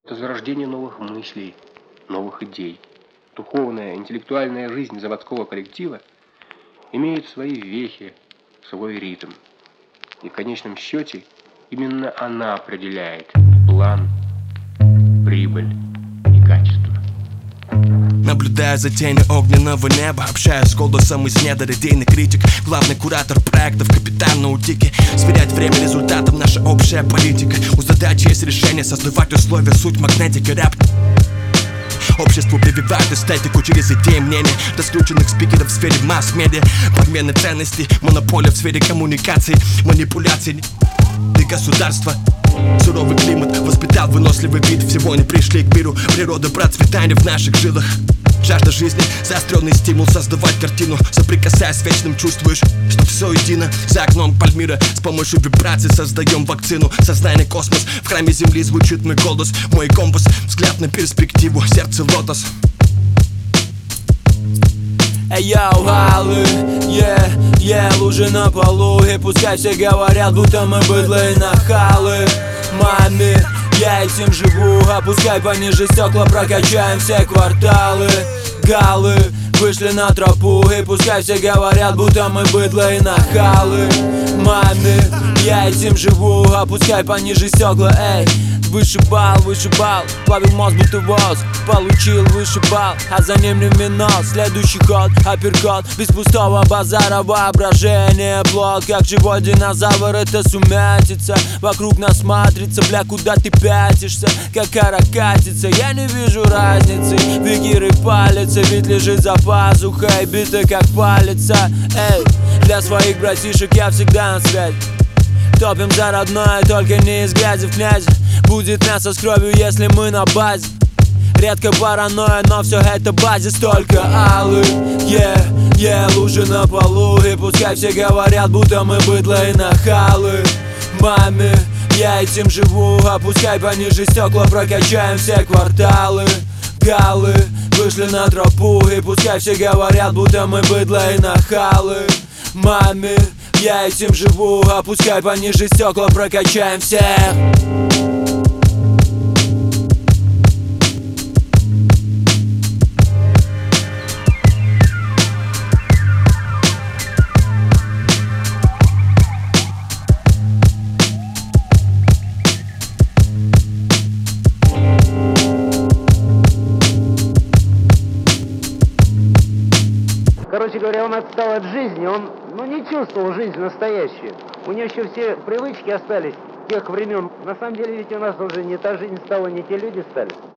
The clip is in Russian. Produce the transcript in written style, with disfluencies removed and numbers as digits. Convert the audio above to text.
Это зарождение новых мыслей, новых идей. Духовная, интеллектуальная жизнь заводского коллектива имеет свои вехи, свой ритм. И в конечном счете именно она определяет план, прибыль и качество. Наблюдая за тенью огненного неба, общаюсь с голосом из недр, идейный критик, главный куратор проектов, капитан на утике. Сверять время результатом наша общая политика. У задачи есть решение, создавать условия, суть магнетики, рэп. Обществу прививают эстетику через идеи, мнения раскрученных спикеров в сфере масс-медиа. Подмены ценностей, монополия в сфере коммуникаций, манипуляций и государства. Суровый климат воспитал выносливый вид. Всего не пришли к миру, природа процветания в наших жилах. Жажда жизни, заостренный стимул создавать картину. Соприкасаясь с вечным, чувствуешь, что все едино. За окном Пальмира с помощью вибраций создаем вакцину. Сознание космос, в храме земли звучит мой голос. Мой компас, взгляд на перспективу, сердце лотос. Эй, йоу, галы, лужи на полу. И пускай все говорят, будто мы быдлые нахалы. Маме, я этим живу, опускай пониже стекла, прокачаем все кварталы. Галы вышли на тропу, и пускай все говорят, будто мы быдлые нахалы. Маме, я этим живу, опускай пониже стекла, эй. Выше балл, плавил мозг будто воз. Получил выше балл, а за ним люминол. Следующий ход, апперкот, без пустого базара, воображение. Плод, как живой динозавр, это сумятица. Вокруг нас матрица, бля, куда ты пятишься? Как каракатица, я не вижу разницы. Вигиры палятся, ведь лежит за пазухой. Биты как палится, эй. Для своих братишек я всегда на связи. Топим за родное, только не из грязи в князи. Будет мясо с кровью, если мы на базе. Редко паранойя, но все это базис. Только алые, лужи на полу. И пускай все говорят, будто мы быдлые нахалы. Маме, я этим живу, опускай пониже стекла, прокачаем все кварталы. Галы вышли на тропу, и пускай все говорят, будто мы быдлые нахалы. Маме, я этим живу, опускай пониже стекла, прокачаем всех. Короче говоря, он отстал от жизни, он не чувствовал жизнь настоящую. У него еще все привычки остались тех времен. На самом деле ведь у нас уже не та жизнь стала, не те люди стали.